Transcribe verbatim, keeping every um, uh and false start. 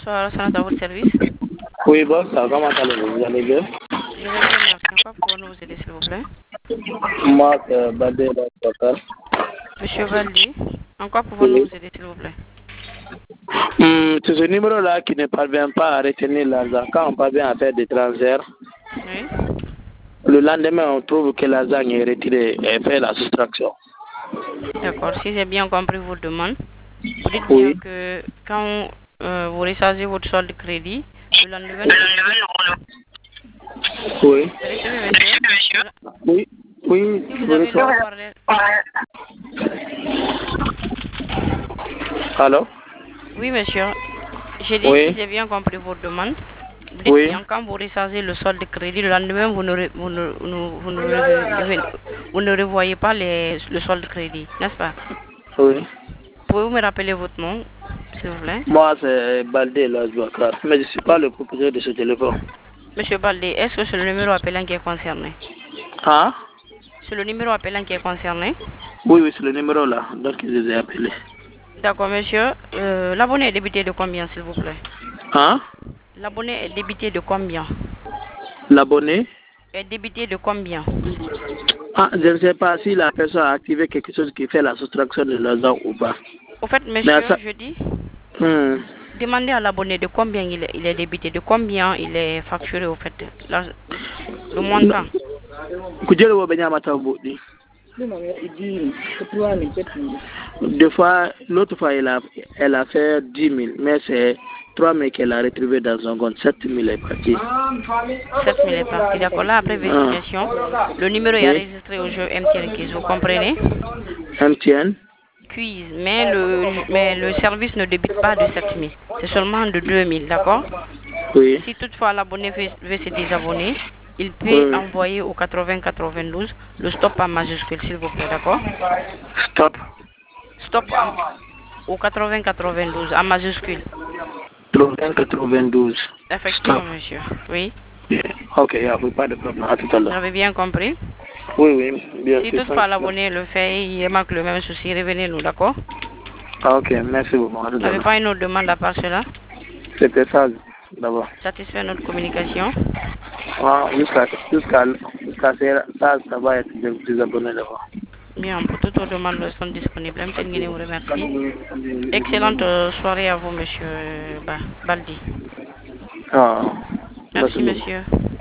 bonsoir, ça à votre service. Oui, bonsoir, comment allez-vous? Vous allez bien? Je vais bien, merci. En quoi pouvons-nous vous aider, s'il vous plaît? Moi, c'est Badé Local. Monsieur Valdi, en quoi pouvons-nous vous aider, s'il vous plaît? Hum, c'est ce numéro-là qui ne parvient pas à retenir l'argent. Quand on parvient à faire des transferts, Oui. le lendemain, on trouve que l'argent est retiré et fait la soustraction. D'accord, si j'ai bien compris votre demande, vous dites bien Oui. que quand euh, vous rechargez votre solde de crédit, le lendemain, Oui. recevez, monsieur. Oui. Oui. Si vous avez le haut-parleur. Allô? Oui, monsieur. J'ai dit, si Oui. j'ai bien compris votre demande, vous dites Oui. bien, quand vous rechargez le solde de crédit, le lendemain, vous ne, re- vous ne, vous ne, vous ne re- vous ne revoyez pas les, le solde de crédit, n'est-ce pas? Oui. Pouvez-vous me rappeler votre nom, s'il vous plaît? Moi, c'est Baldé Local. Mais je ne suis pas le propriétaire de ce téléphone. Monsieur Baldé, est-ce que c'est le numéro appelant qui est concerné? Hein? C'est le numéro appelant qui est concerné? Oui, oui, c'est le numéro là. Donc, je les ai appelés. D'accord, monsieur. Euh, L'abonné est débité de combien, s'il vous plaît? Hein? L'abonné est débité de combien? L'abonné? Est débité de combien? Ah, je ne sais pas si la personne a activé quelque chose qui fait la soustraction de l'argent ou pas. Au fait, Mais monsieur, ça... je dis, Hmm. demandez à l'abonné de combien il est, il est débité, de combien il est facturé, au fait, la- le montant. Kujele wo benya mata bodi. Deux fois, l'autre fois, elle a, elle a fait dix mille, mais c'est trois mille qu'elle a retrouvé dans un compte. sept mille est parti. sept mille est parti, d'accord. Là, après vérification, le numéro est Oui. enregistré au jeu M T N Quiz, vous comprenez? M T N. Quiz, mais le, mais le service ne débite pas de sept mille, c'est seulement de deux mille, d'accord? Oui. Si toutefois l'abonné veut, veut se désabonner, il peut Oui. envoyer au quatre-vingts quatre-vingt-douze le stop en majuscule, s'il vous plaît, d'accord? Stop. Stop en- au quatre-vingts quatre-vingt-douze en majuscule. quatre-vingts quatre-vingt-douze. Effectivement, Stop. monsieur. Oui. Yeah. Ok, il n'y a pas de problème. À tout à Vous l'heure. avez bien compris? Oui, oui, bien Si sûr. toutefois l'abonné le fait, il manque le même souci, revenez-nous, d'accord? Ah, ok, merci beaucoup. À tout Vous à n'avez l'heure. pas une autre demande à part cela? C'était ça d'abord. Satisfait notre communication? Ah, jusqu'à jusqu'à jusqu'à ça, ça, ça va être des, des abonnés d'abord. Bien, pour toutes vos demandes, elles sont disponibles. M T N Guinée vous remercie. Excellente euh, soirée à vous, monsieur euh, Ba- Baldi. Ah, merci Merci, beaucoup. monsieur.